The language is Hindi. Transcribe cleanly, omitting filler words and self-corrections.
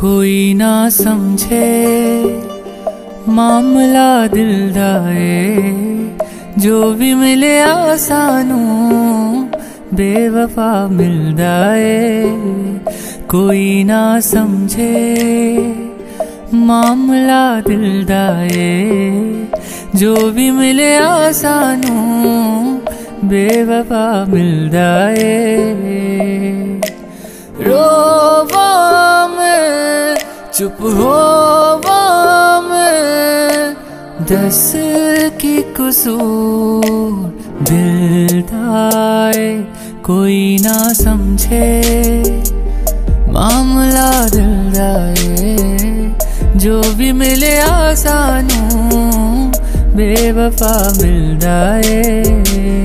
कोई ना समझे मामला दिल दा ए, जो भी मिले आसानू बेवफा मिलदा ए। कोई ना समझे मामला दिल दा ए, जो भी मिले आसानू बेवफा मिलदा ए। रोवा मैं चुप होवा मैं, दस की कसूर दिल दाए। कोई ना समझे मामला दिल दाए, जो भी मिले आसानू बेवफा मिलदा ए।